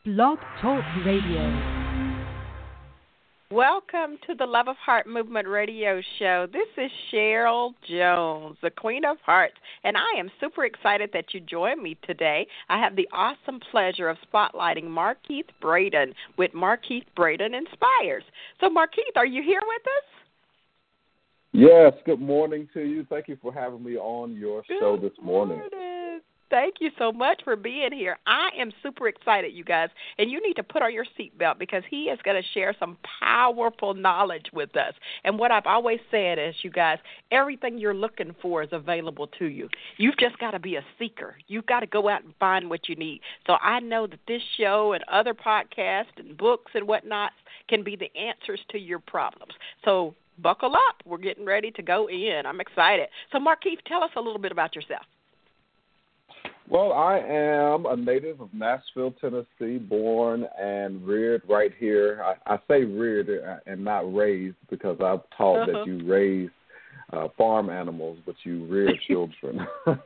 Blog Talk Radio. Welcome to the Love of Heart Movement Radio Show. This is Cheryl Jones, the Queen of Hearts, and I am super excited that you joined me today. I have the awesome pleasure of spotlighting Markeith Braden with Markeith Braden Inspires. So, Markeith, are you here with us? Yes, good morning to you. Thank you for having me on your show this morning. Thank you so much for being here. I am super excited, you guys, and you need to put on your seatbelt because he is going to share some powerful knowledge with us. And what I've always said is, you guys, everything you're looking for is available to you. You've just got to be a seeker. You've got to go out and find what you need. So I know that this show and other podcasts and books and whatnot can be the answers to your problems. So buckle up. We're getting ready to go in. I'm excited. So, Markeith, tell us a little bit about yourself. Well, I am a native of Nashville, Tennessee, born and reared right here. I say reared and not raised because I've taught that you raise farm animals, but you rear children.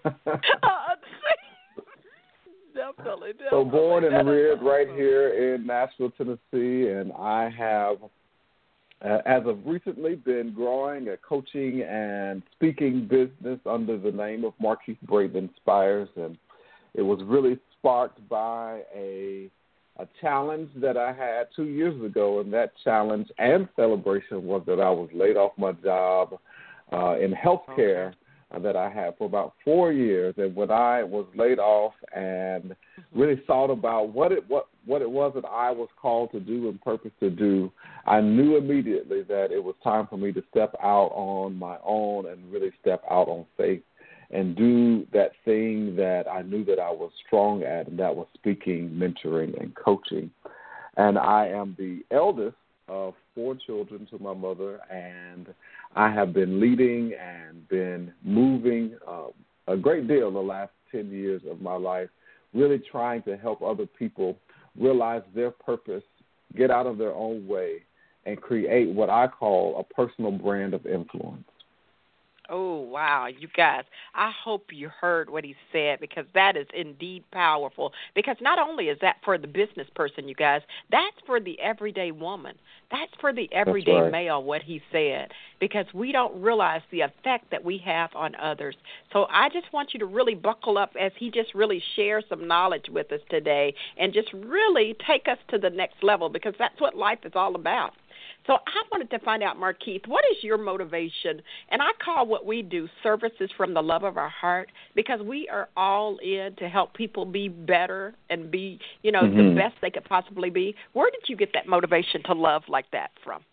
Definitely. So born and reared right here in Nashville, Tennessee, and I have, as of recently, been growing a coaching and speaking business under the name of Markeith Braden Inspires, and it was really sparked by a challenge that I had 2 years ago, and that challenge and celebration was that I was laid off my job in healthcare that I had for about 4 years. And when I was laid off and really thought about what it was that I was called to do and purpose to do, I knew immediately that it was time for me to step out on my own and really step out on faith and do that thing that I knew that I was strong at, and that was speaking, mentoring, and coaching. And I am the eldest of 4 children to my mother, and I have been leading and been moving a great deal the last 10 years of my life, really trying to help other people realize their purpose, get out of their own way, and create what I call a personal brand of influence. Oh, wow, you guys, I hope you heard what he said, because that is indeed powerful. Because not only is that for the business person, you guys, that's for the everyday woman. That's for the everyday male, what he said, because we don't realize the effect that we have on others. So I just want you to really buckle up as he just really shares some knowledge with us today and just really take us to the next level, because that's what life is all about. So I wanted to find out, Markeith, what is your motivation? And I call what we do services from the love of our heart, because we are all in to help people be better and be, the best they could possibly be. Where did you get that motivation to love like that from?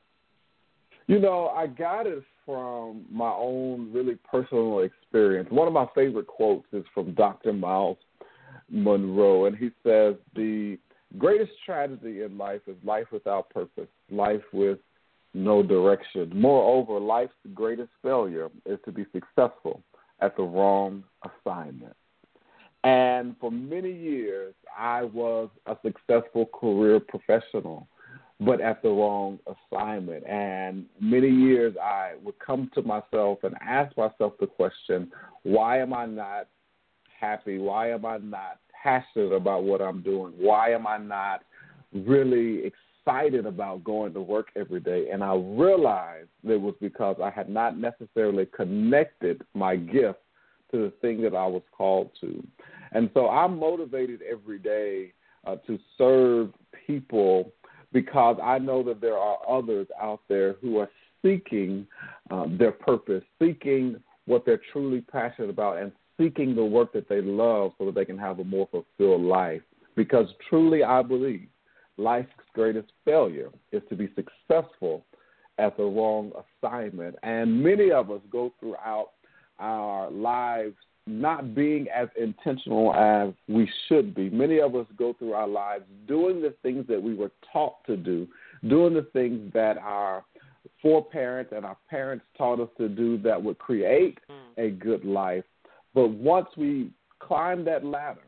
I got it from my own really personal experience. One of my favorite quotes is from Dr. Miles Monroe, and he says, the greatest tragedy in life is life without purpose, life with no direction. Moreover, life's greatest failure is to be successful at the wrong assignment. And for many years, I was a successful career professional, but at the wrong assignment. And many years I would come to myself and ask myself the question, why am I not happy? Why am I not passionate about what I'm doing? Why am I not really excited about going to work every day? And I realized it was because I had not necessarily connected my gift to the thing that I was called to. And so I'm motivated every day to serve people, because I know that there are others out there who are seeking their purpose, seeking what they're truly passionate about, and seeking the work that they love so that they can have a more fulfilled life. Because truly I believe life's greatest failure is to be successful at the wrong assignment. And many of us go throughout our lives not being as intentional as we should be. Many of us go through our lives doing the things that we were taught to do, doing the things that our foreparents and our parents taught us to do that would create a good life. But once we climb that ladder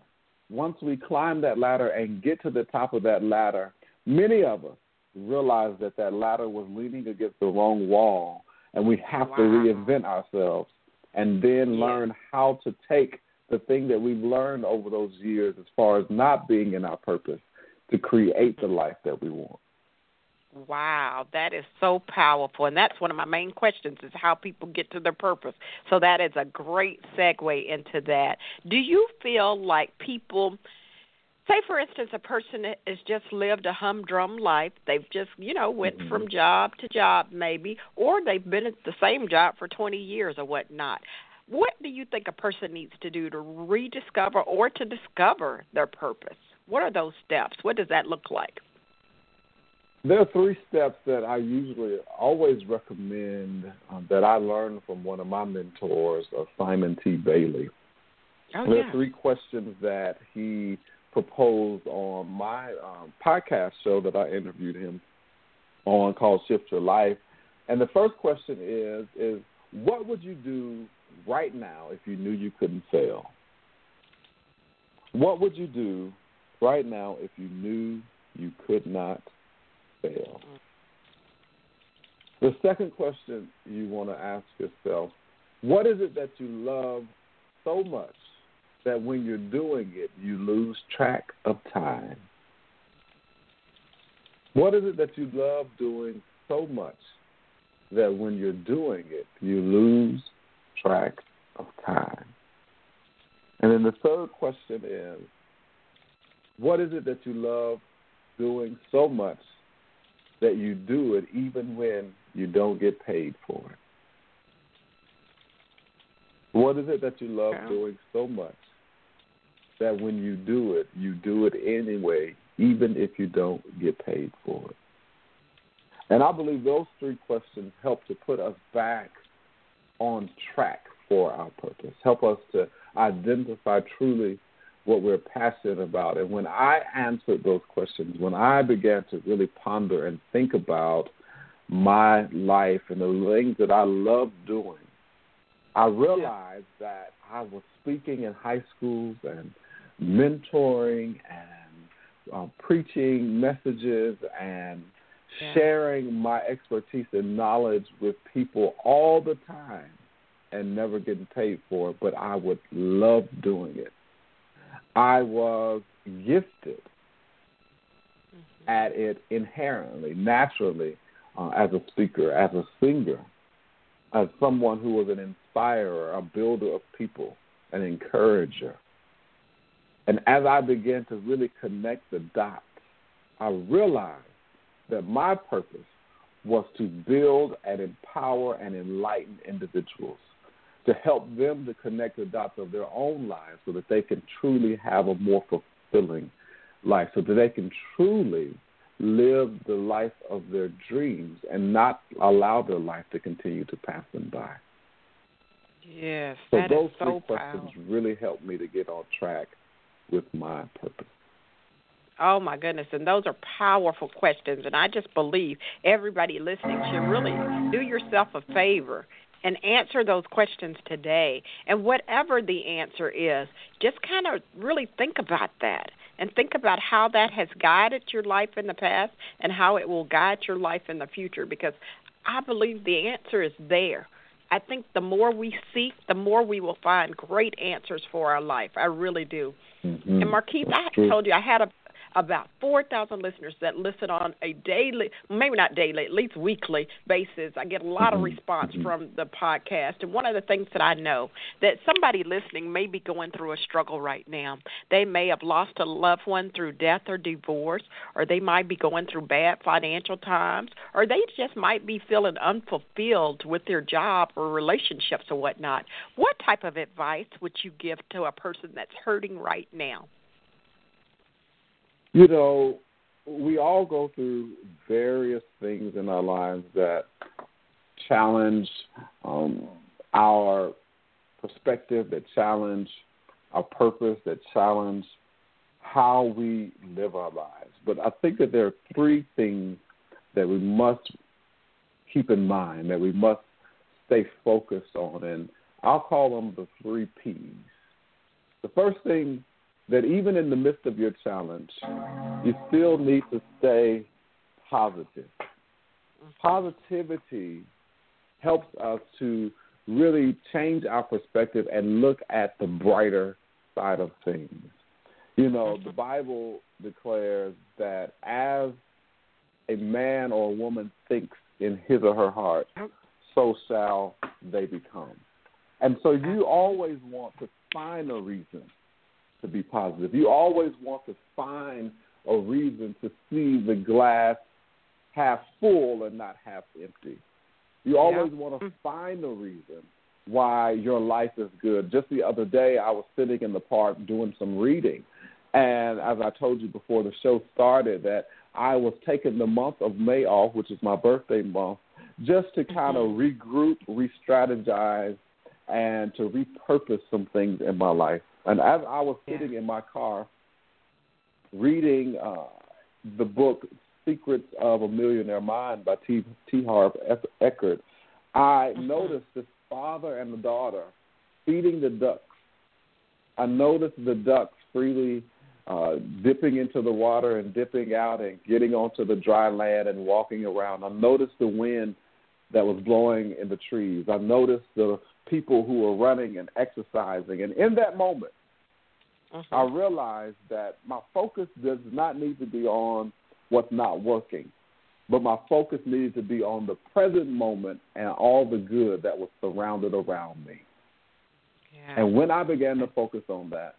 and get to the top of that ladder, many of us realize that ladder was leaning against the wrong wall, and we have to reinvent ourselves and then learn how to take the thing that we've learned over those years as far as not being in our purpose, to create the life that we want. Wow, that is so powerful. And that's one of my main questions is how people get to their purpose. So that is a great segue into that. Do you feel like people, say, for instance, a person has just lived a humdrum life. They've just, went from job to job maybe, or they've been at the same job for 20 years or whatnot. What do you think a person needs to do to rediscover or to discover their purpose? What are those steps? What does that look like? There are 3 steps that I usually always recommend that I learned from one of my mentors, Simon T. Bailey. There are 3 questions that he proposed on my podcast show that I interviewed him on called Shift Your Life. And the first question is what would you do right now if you knew you couldn't fail? What would you do right now if you knew you could not fail? The second question you want to ask yourself, what is it that you love so much that when you're doing it, you lose track of time? What is it that you love doing so much that when you're doing it, you lose track of time? And then the third question is, what is it that you love doing so much that you do it even when you don't get paid for it? What is it that you love doing so much that when you do it anyway, even if you don't get paid for it? And I believe those 3 questions help to put us back on track for our purpose, help us to identify truly what we're passionate about. And when I answered those questions, when I began to really ponder and think about my life and the things that I love doing, I realized that I was speaking in high schools and mentoring and preaching messages and sharing my expertise and knowledge with people all the time and never getting paid for it, but I would love doing it. I was gifted at it inherently, naturally, as a speaker, as a singer, as someone who was an inspirer, a builder of people, an encourager. And as I began to really connect the dots, I realized that my purpose was to build and empower and enlighten individuals, to help them to connect the dots of their own lives so that they can truly have a more fulfilling life, so that they can truly live the life of their dreams and not allow their life to continue to pass them by. Yes, so that those is so 3 questions really helped me to get on track with my purpose. Oh, my goodness, and those are powerful questions, and I just believe everybody listening should really do yourself a favor and answer those questions today. And whatever the answer is, just kind of really think about that and think about how that has guided your life in the past and how it will guide your life in the future, because I believe the answer is there. I think the more we seek, the more we will find great answers for our life. I really do. And Marquise, I told you I had about 4,000 listeners that listen on a daily, maybe not daily, at least weekly basis. I get a lot of response from the podcast. And one of the things that I know, that somebody listening may be going through a struggle right now. They may have lost a loved one through death or divorce, or they might be going through bad financial times, or they just might be feeling unfulfilled with their job or relationships or whatnot. What type of advice would you give to a person that's hurting right now? You know, we all go through various things in our lives that challenge our perspective, that challenge our purpose, that challenge how we live our lives. But I think that there are 3 things that we must keep in mind, that we must stay focused on, and I'll call them the 3 Ps. The first thing, that even in the midst of your challenge, you still need to stay positive. Positivity helps us to really change our perspective and look at the brighter side of things. You know, the Bible declares that as a man or a woman thinks in his or her heart, so shall they become. And so you always want to find a reason to be positive. You always want to find a reason to see the glass half full and not half empty. You always want to find a reason why your life is good. Just the other day, I was sitting in the park doing some reading, and as I told you before the show started, that I was taking the month of May off, which is my birthday month, just to kind of regroup, re-strategize, and to repurpose some things in my life. And as I was sitting in my car reading the book Secrets of a Millionaire Mind by T. Harv Eker, I noticed this father and the daughter feeding the ducks. I noticed the ducks freely dipping into the water and dipping out and getting onto the dry land and walking around. I noticed the wind that was blowing in the trees. I noticed the people who were running and exercising. And in that moment, I realized that my focus does not need to be on what's not working, but my focus needed to be on the present moment and all the good that was surrounded around me. Yeah. And when I began to focus on that,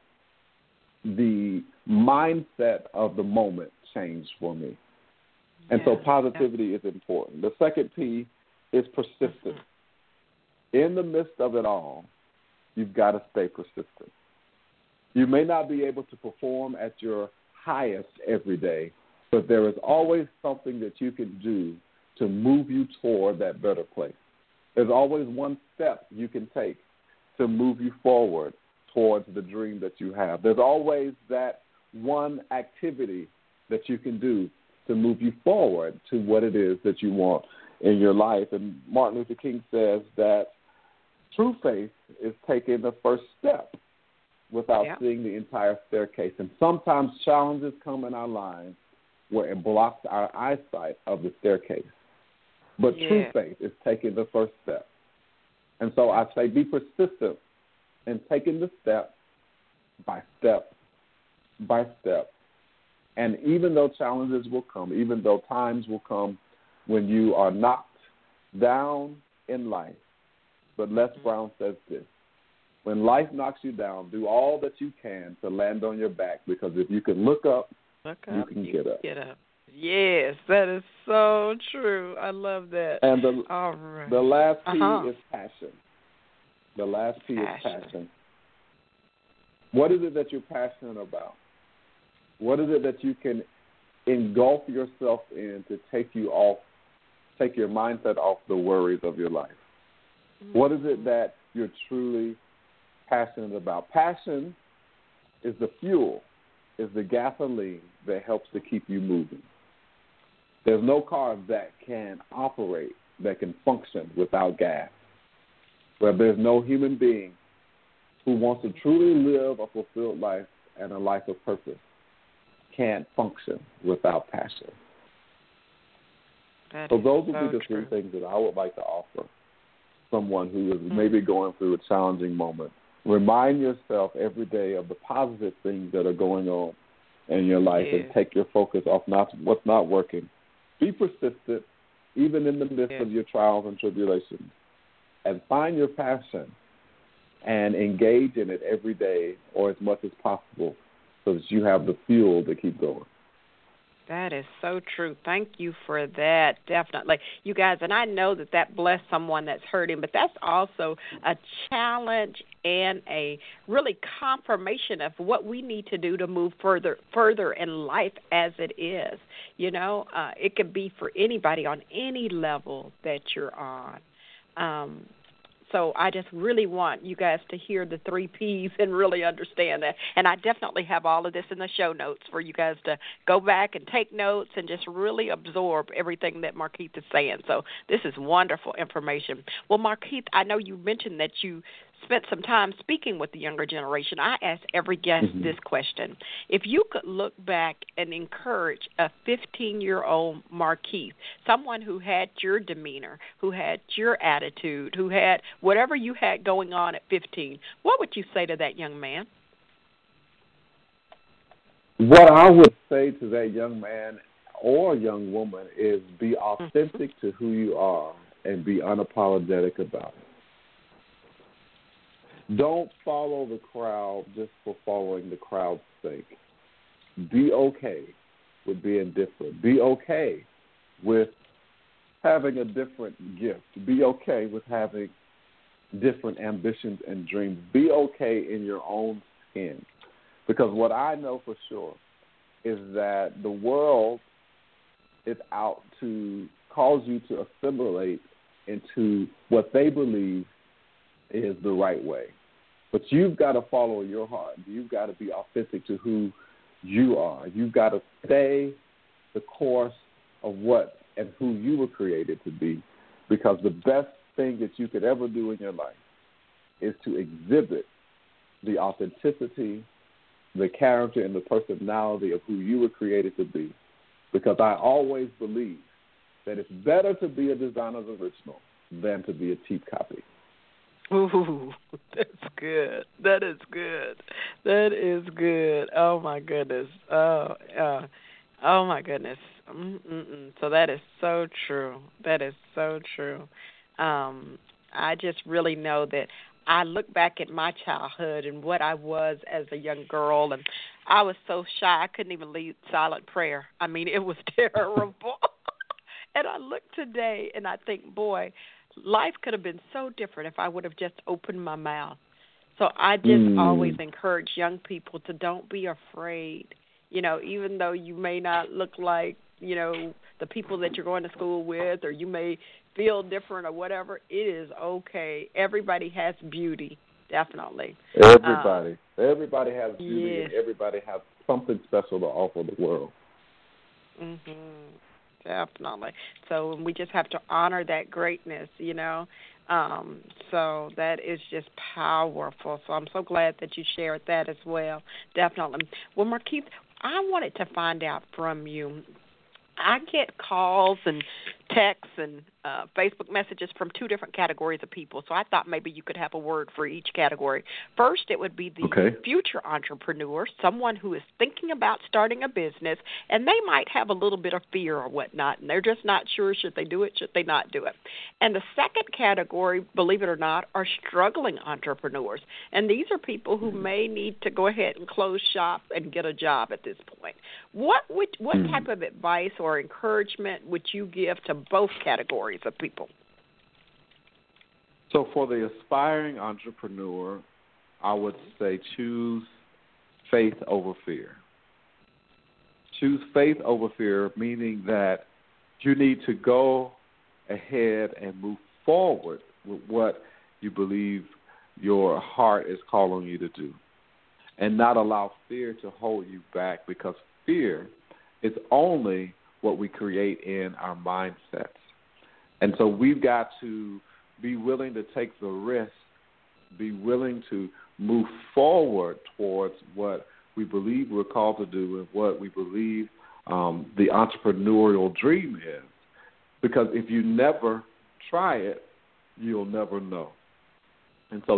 the mindset of the moment changed for me. And so positivity is important. The second P is persistence. In the midst of it all, you've got to stay persistent. You may not be able to perform at your highest every day, but there is always something that you can do to move you toward that better place. There's always one step you can take to move you forward towards the dream that you have. There's always that one activity that you can do to move you forward to what it is that you want in your life. And Martin Luther King says that true faith is taking the first step without seeing the entire staircase. And sometimes challenges come in our lives where it blocks our eyesight of the staircase. But true faith is taking the first step. And so I say be persistent in taking the step by step by step. And even though challenges will come, even though times will come when you are knocked down in life, but Les Brown says this: when life knocks you down, do all that you can to land on your back, because if you can look up, you can get up. Yes, that is so true. I love that. And all right. The last P is passion. The last P is passion. What is it that you're passionate about? What is it that you can engulf yourself in to take your mindset off the worries of your life? What is it that you're truly passionate about? Passion is the fuel, is the gasoline that helps to keep you moving. There's no car that can operate, that can function without gas. Where there's no human being who wants to truly live a fulfilled life and a life of purpose can't function without passion. So those would be the three things that I would like to offer someone who is maybe going through a challenging moment. Remind yourself every day of the positive things that are going on in your life and take your focus off what's not working. Be persistent, even in the midst of your trials and tribulations, and find your passion and engage in it every day or as much as possible so that you have the fuel to keep going. That is so true. Thank you for that, definitely. You guys, and I know that blessed someone that's hurting, but that's also a challenge and a really confirmation of what we need to do to move further in life as it is. You know, it could be for anybody on any level that you're on. So I just really want you guys to hear the 3 Ps and really understand that. And I definitely have all of this in the show notes for you guys to go back and take notes and just really absorb everything that Markeith is saying. So this is wonderful information. Well, Markeith, I know you mentioned that you spent some time speaking with the younger generation. I ask every guest this question. If you could look back and encourage a 15-year-old Markeith, someone who had your demeanor, who had your attitude, who had whatever you had going on at 15, what would you say to that young man? What I would say to that young man or young woman is be Mhm. authentic to who you are and be unapologetic about it. Don't follow the crowd just for following the crowd's sake. Be okay with being different. Be okay with having a different gift. Be okay with having different ambitions and dreams. Be okay in your own skin. Because what I know for sure is that the world is out to cause you to assimilate into what they believe is the right way. But you've got to follow your heart. You've got to be authentic to who you are. You've got to stay the course of what and who you were created to be, because the best thing that you could ever do in your life is to exhibit the authenticity, the character, and the personality of who you were created to be. Because I always believe that it's better to be a designer's original than to be a cheap copy. Ooh, that's good. That is good. That is good. Oh my goodness. Oh my goodness. So that is so true. That is so true. I just really know that I look back at my childhood and what I was as a young girl, and I was so shy I couldn't even lead silent prayer. I mean, it was terrible. And I look today and I think, boy, life could have been so different if I would have just opened my mouth. So I just always Mm. encourage young people to don't be afraid. Even though you may not look like, the people that you're going to school with, or you may feel different or whatever, it is okay. Everybody has beauty, definitely. Um, Everybody has beauty, yes. and everybody has something special to offer the world. Mhm. Definitely. So we just have to honor that greatness. So that is just powerful. So I'm so glad that you shared that as well. Definitely. Well, Markeith, I wanted to find out from you. I get calls and texts and Facebook messages from two different categories of people. So I thought maybe you could have a word for each category. First, it would be the Okay. future entrepreneur, someone who is thinking about starting a business, and they might have a little bit of fear or whatnot, and they're just not sure, should they do it, should they not do it. And the second category, believe it or not, are struggling entrepreneurs. And these are people who may need to go ahead and close shop and get a job at this point. What type Mm. of advice or encouragement would you give to both categories of people? So for the aspiring entrepreneur, I would say choose faith over fear. Choose faith over fear, meaning that you need to go ahead and move forward with what you believe your heart is calling you to do, and not allow fear to hold you back, because fear is only what we create in our mindsets. And so we've got to be willing to take the risk, be willing to move forward towards what we believe we're called to do and what we believe the entrepreneurial dream is. Because if you never try it, you'll never know. And so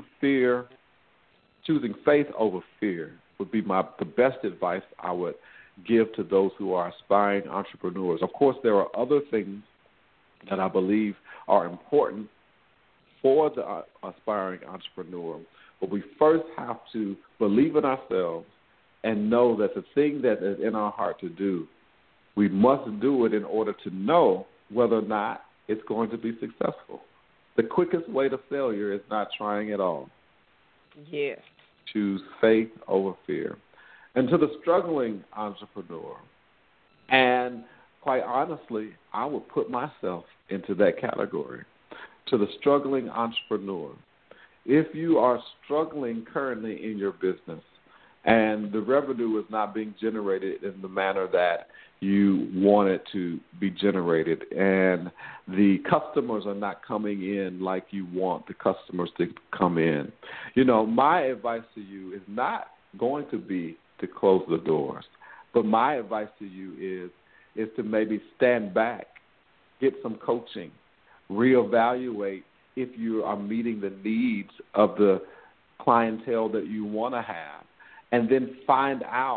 choosing faith over fear would be the best advice I would give to those who are aspiring entrepreneurs. Of course, there are other things that I believe are important for the aspiring entrepreneur, but we first have to believe in ourselves and know that the thing that is in our heart to do, we must do it in order to know whether or not it's going to be successful. The quickest way to failure is not trying at all. Yes. Choose faith over fear. And to the struggling entrepreneur, and quite honestly, I would put myself into that category. To the struggling entrepreneur, if you are struggling currently in your business and the revenue is not being generated in the manner that you want it to be generated, and the customers are not coming in like you want the customers to come in, my advice to you is not going to be to close the doors, but my advice to you is to maybe stand back, get some coaching, reevaluate if you are meeting the needs of the clientele that you want to have, and then find out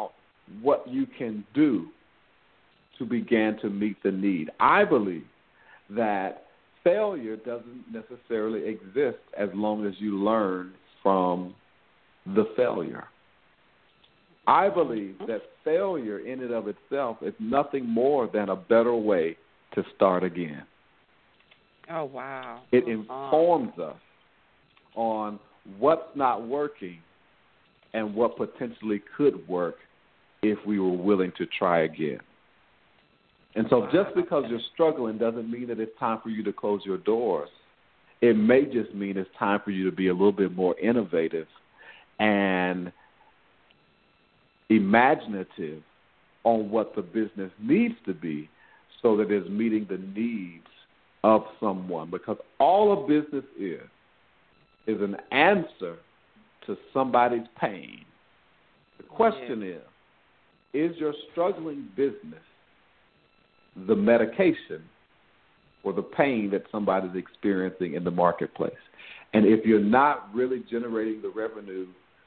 what you can do to begin to meet the need. I believe that failure doesn't necessarily exist as long as you learn from the failure. I believe that failure in and of itself is nothing more than a better way to start again. Oh, wow. It informs us on what's not working and what potentially could work if we were willing to try again. And so just because you're struggling doesn't mean that it's time for you to close your doors. It may just mean it's time for you to be a little bit more innovative and imaginative on what the business needs to be so that it's meeting the needs of someone. Because all a business is an answer to somebody's pain. The question is your struggling business the medication for the pain that somebody's experiencing in the marketplace? And if you're not really generating the revenue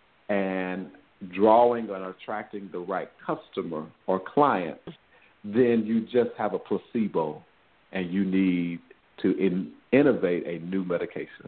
and drawing and attracting the right customer or client, then you just have a placebo and you need to innovate a new medication.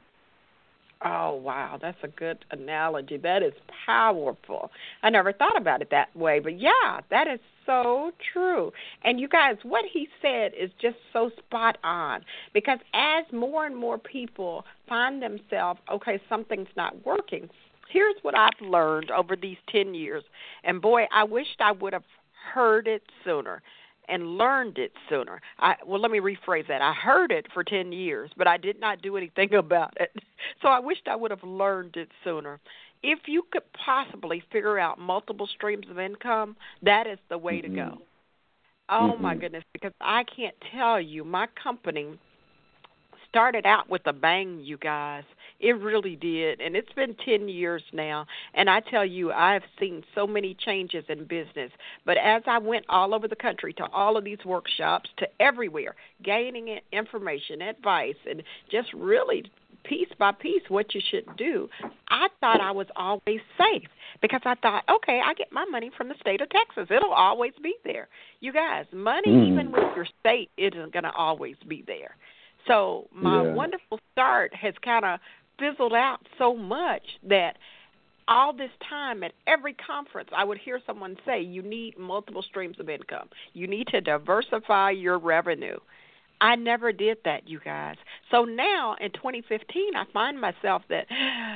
Oh, wow. That's a good analogy. That is powerful. I never thought about it that way. But, yeah, that is so true. And, you guys, what he said is just so spot on. Because as more and more people find themselves, okay, something's not working, here's what I've learned over these 10 years. And, boy, I wished I would have heard it sooner and learned it sooner. Well, let me rephrase that. I heard it for 10 years, but I did not do anything about it. So I wished I would have learned it sooner. If you could possibly figure out multiple streams of income, that is the way to go. Oh, my goodness, because I can't tell you, my company started out with a bang, you guys. It really did, and it's been 10 years now, and I tell you, I've seen so many changes in business. But as I went all over the country to all of these workshops, to everywhere, gaining information, advice, and just really piece by piece what you should do, I thought I was always safe because I thought, okay, I get my money from the state of Texas. It'll always be there. You guys, money, even with your state, isn't going to always be there. So my wonderful start has kind of fizzled out so much that all this time at every conference I would hear someone say, you need multiple streams of income. You need to diversify your revenue. I never did that, you guys. So now in 2015, I find myself that,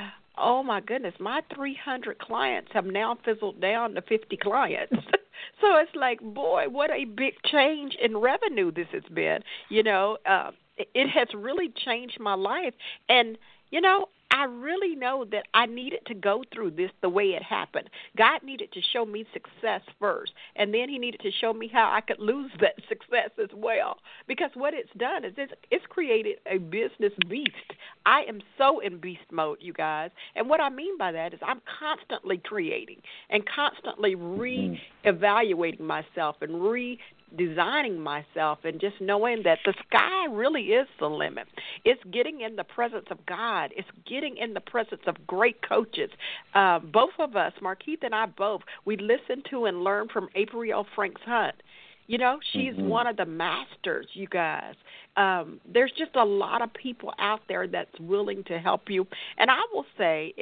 oh, my goodness, my 300 clients have now fizzled down to 50 clients. So it's like, boy, what a big change in revenue this has been. You know, it has really changed my life. And, you know, I really know that I needed to go through this the way it happened. God needed to show me success first, and then he needed to show me how I could lose that success as well. Because what it's done is it's created a business beast. I am so in beast mode, you guys. And what I mean by that is I'm constantly creating and constantly re-evaluating myself and redesigning myself and just knowing that the sky really is the limit. It's getting in the presence of God. It's getting in the presence of great coaches. Both of us, Markeith and I both, we listen to and learn from April Franks Hunt. You know, she's one of the masters, you guys. There's just a lot of people out there that's willing to help you. And I will say,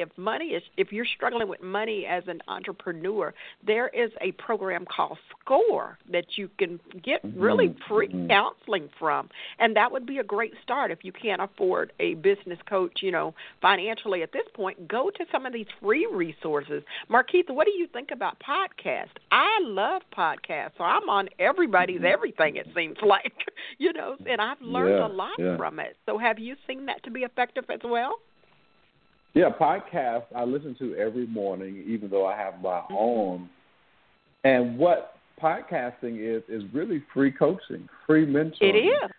if you're struggling with money as an entrepreneur, there is a program called SCORE that you can get really free counseling from. And that would be a great start if you can't afford a business coach, you know, financially at this point. Go to some of these free resources. Markeith, what do you think about podcasts? I love podcasts, so I'm on everybody's everything, it seems like, you know, and I've learned a lot from it. So have you seen that to be effective as well? Yeah, podcasts I listen to every morning, even though I have my own. And what podcasting is really free coaching, free mentoring. It is.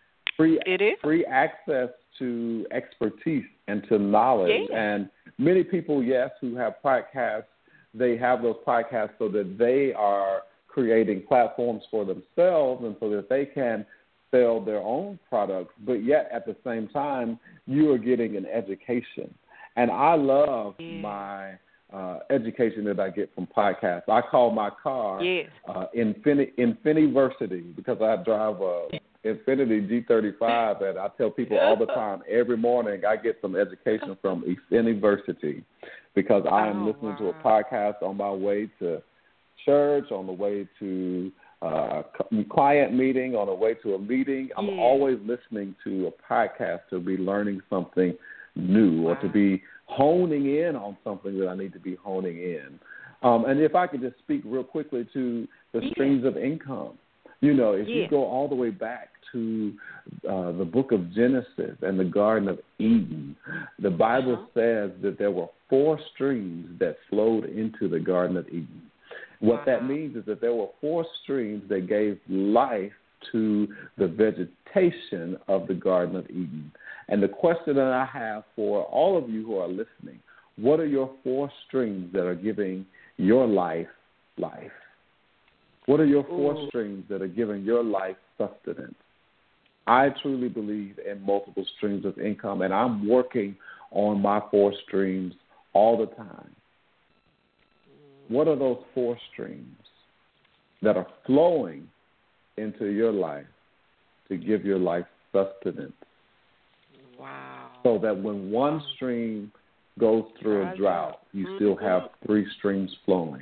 Free access to expertise and to knowledge. Yeah. And many people, who have podcasts, they have those podcasts so that they are creating platforms for themselves and so that they can sell their own products, but yet at the same time, you are getting an education. And I love my education that I get from podcasts. I call my car Infiniversity because I drive a Infiniti G35, and I tell people all the time, every morning I get some education from Infiniversity because I am listening to a podcast on my way to church, on the way to client meeting, on the way to a meeting. I'm always listening to a podcast to be learning something new or to be honing in on something that I need to be honing in. And if I could just speak real quickly to the streams of income. You know, if you go all the way back to the book of Genesis and the Garden of Eden, the Bible says that there were 4 streams that flowed into the Garden of Eden. What that means is that there were 4 streams that gave life to the vegetation of the Garden of Eden. And the question that I have for all of you who are listening, what are your 4 streams that are giving your life life? What are your 4 streams that are giving your life sustenance? I truly believe in multiple streams of income, and I'm working on my 4 streams all the time. What are those 4 streams that are flowing into your life to give your life sustenance? Wow. So that when one stream goes through a drought, you still have 3 streams flowing.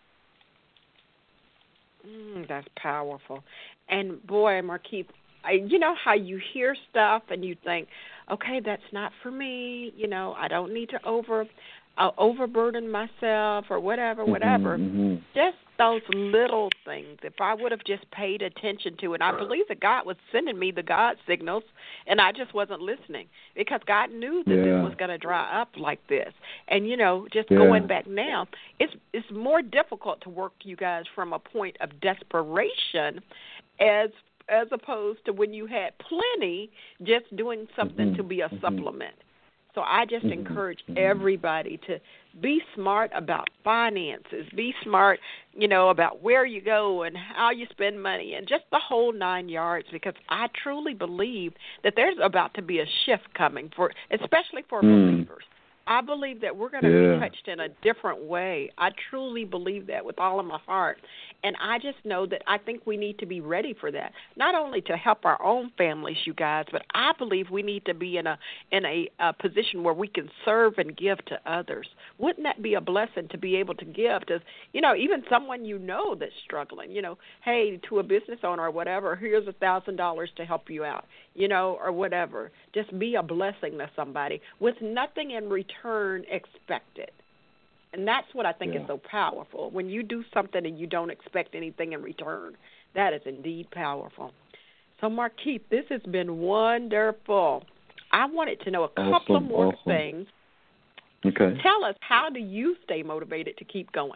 That's powerful. And boy, Markeith, you know how you hear stuff and you think, okay, that's not for me. You know, I don't need to overburden myself or whatever. Just those little things. If I would have just paid attention to it, I believe that God was sending me the God signals, and I just wasn't listening because God knew that this was going to dry up like this. And, you know, just going back now, it's more difficult to work, you guys, from a point of desperation as opposed to when you had plenty, just doing something to be a supplement. So I just encourage everybody to be smart about finances, be smart, you know, about where you go and how you spend money and just the whole 9 yards, because I truly believe that there's about to be a shift coming, especially for believers. I believe that we're going to be touched in a different way. I truly believe that with all of my heart. And I just know that I think we need to be ready for that, not only to help our own families, you guys, but I believe we need to be in a position where we can serve and give to others. Wouldn't that be a blessing to be able to give to, you know, even someone you know that's struggling, you know, hey, to a business owner or whatever, here's $1,000 to help you out, you know, or whatever. Just be a blessing to somebody with nothing in return expected. And that's what I think is so powerful. When you do something and you don't expect anything in return, that is indeed powerful. So, Markeith, this has been wonderful. I wanted to know a couple of more things. Okay. Tell us, how do you stay motivated to keep going?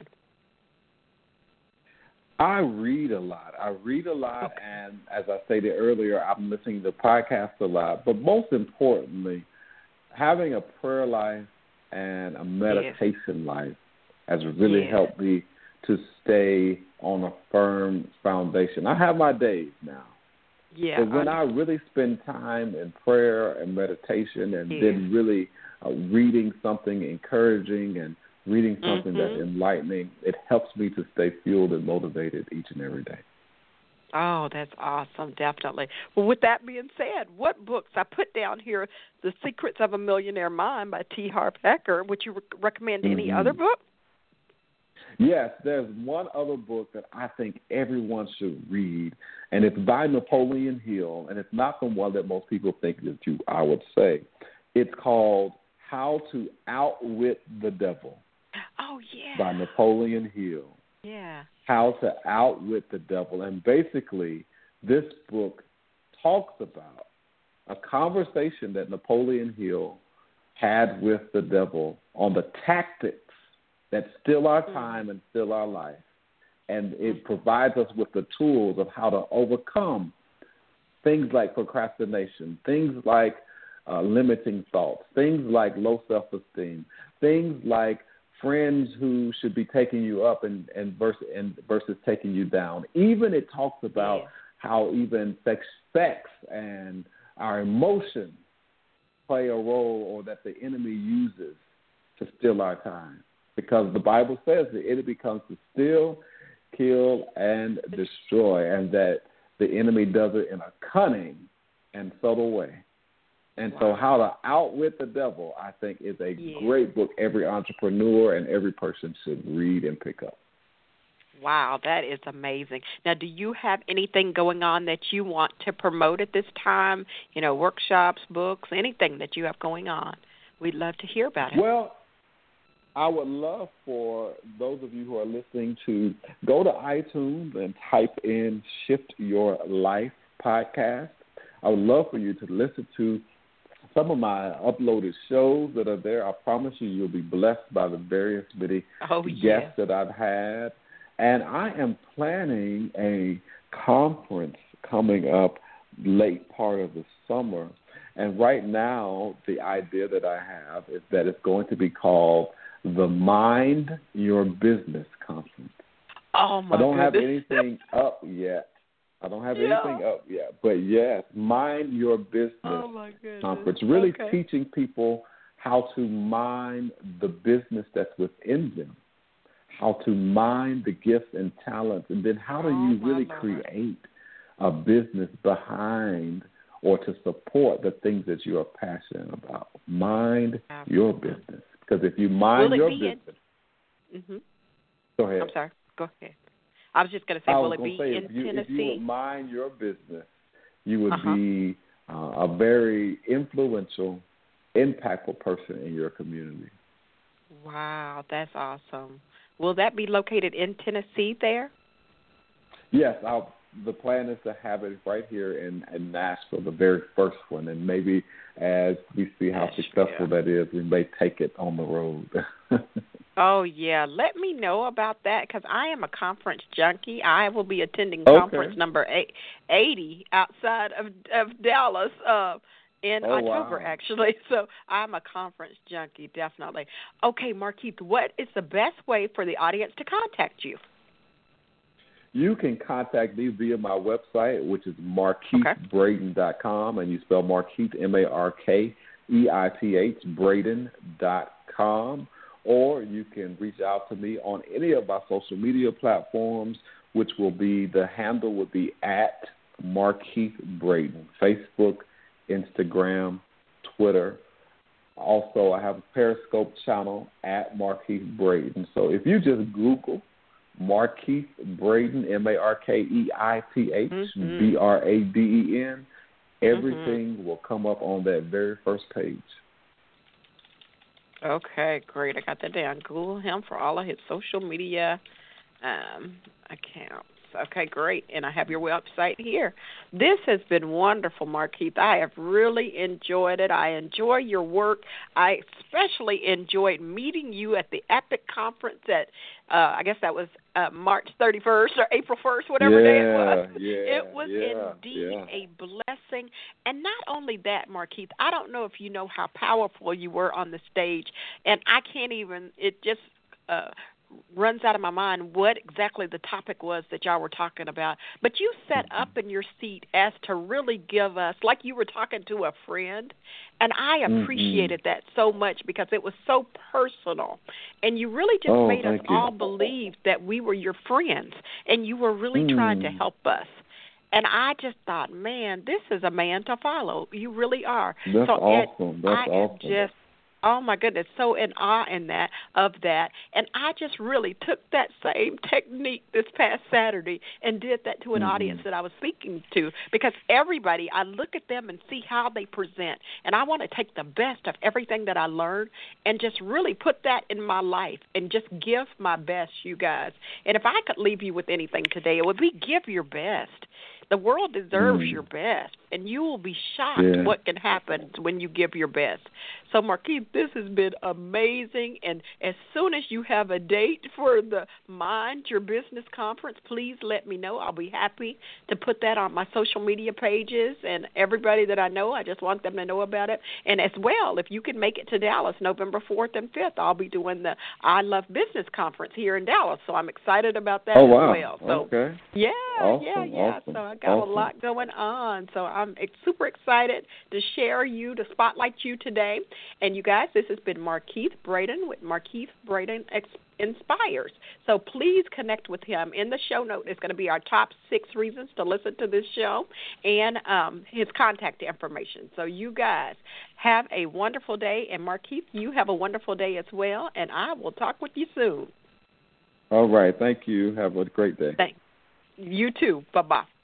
I read a lot. And as I stated earlier, I'm listening to podcasts a lot. But most importantly, having a prayer life and a meditation life has really helped me to stay on a firm foundation. I have my days now. Yeah. But when I really spend time in prayer and meditation and then really reading something encouraging and reading something that's enlightening, it helps me to stay fueled and motivated each and every day. Oh, that's awesome, definitely. Well, with that being said, what books? I put down here The Secrets of a Millionaire Mind by T. Harv Eker. Would you recommend any other book? Yes, there's one other book that I think everyone should read, and it's by Napoleon Hill, and it's not the one that most people think that I would say. It's called How to Outwit the Devil. Oh, yeah. By Napoleon Hill. Yeah. How to Outwit the Devil. And basically, this book talks about a conversation that Napoleon Hill had with the devil on the tactics that steal our time and steal our life. And it provides us with the tools of how to overcome things like procrastination, things like limiting thoughts, things like low self-esteem, things like friends who should be taking you up and versus taking you down. Even it talks about how even sex and our emotions play a role, or that the enemy uses to steal our time. because the Bible says the enemy comes to steal, kill, and destroy, and that the enemy does it in a cunning and subtle way. And so How to Outwit the Devil, I think, is a great book every entrepreneur and every person should read and pick up. Wow, that is amazing. Now, do you have anything going on that you want to promote at this time? You know, workshops, books, anything that you have going on? We'd love to hear about it. Well, I would love for those of you who are listening to go to iTunes and type in Shift Your Life podcast. I would love for you to listen to some of my uploaded shows that are there. I promise you'll be blessed by the various many guests that I've had. And I am planning a conference coming up late part of the summer. And right now, the idea that I have is that it's going to be called the Mind Your Business Conference. Oh, my I don't have goodness. anything up yet. But yes, Mind Your Business Conference. Really teaching people how to mind the business that's within them, how to mind the gifts and talents, and then how do you really create a business behind or to support the things that you are passionate about. Mind your business. Because if you mind your business. Go ahead. I'm sorry. Go ahead. I was just going to say, will it be in Tennessee? If you would mind your business, you would be a very influential, impactful person in your community. Wow, that's awesome. Will that be located in Tennessee there? Yes, the plan is to have it right here in Nashville, the very first one. And maybe as we see how successful that is, we may take it on the road. Oh, yeah. Let me know about that because I am a conference junkie. I will be attending conference number 80 outside of Dallas in October, actually. So I'm a conference junkie, definitely. Okay, Markeith, what is the best way for the audience to contact you? You can contact me via my website, which is MarkeithBrayton.com, and you spell Markeith, MarkeithEith, Brayton.com. Or you can reach out to me on any of my social media platforms, which will be, the handle would be at Markeith Brayton, Facebook, Instagram, Twitter. Also, I have a Periscope channel at Markeith Brayton. So if you just Google Markeith Brayton, MarkeithBraden, everything will come up on that very first page. Okay, great. I got that down. Google him for all of his social media accounts. Okay, great. And I have your website here. This has been wonderful, Markeith. I have really enjoyed it. I enjoy your work. I especially enjoyed meeting you at the EPIC conference at, I guess that was March 31st or April 1st, whatever day it was. It was indeed a blessing. And not only that, Markeith, I don't know if you know how powerful you were on the stage. And I can't even, it just runs out of my mind what exactly the topic was that y'all were talking about. But you sat up in your seat as to really give us, like you were talking to a friend, and I appreciated that so much because it was so personal. And you really just made us all believe that we were your friends, and you were really trying to help us. And I just thought, man, this is a man to follow. You really are. That's awesome. That's awesome. Oh, my goodness, so in awe of that. And I just really took that same technique this past Saturday and did that to an audience that I was speaking to, because everybody, I look at them and see how they present, and I want to take the best of everything that I learned and just really put that in my life and just give my best, you guys. And if I could leave you with anything today, it would be give your best. The world deserves your best, and you will be shocked what can happen when you give your best. So, Markeith, this has been amazing, and as soon as you have a date for the Mind Your Business Conference, please let me know. I'll be happy to put that on my social media pages, and everybody that I know, I just want them to know about it. And as well, if you can make it to Dallas November 4th and 5th, I'll be doing the I Love Business Conference here in Dallas, so I'm excited about that as well. So, okay. Awesome. So I got awesome. a lot going on. So I'm super excited to to spotlight you today. And you guys, this has been Markeith Braden with Markeith Braden Inspires. So please connect with him. In the show note, it's going to be our top 6 reasons to listen to this show and his contact information. So you guys have a wonderful day. And Markeith, you have a wonderful day as well. And I will talk with you soon. All right. Thank you. Have a great day. Thanks. You too. Bye-bye.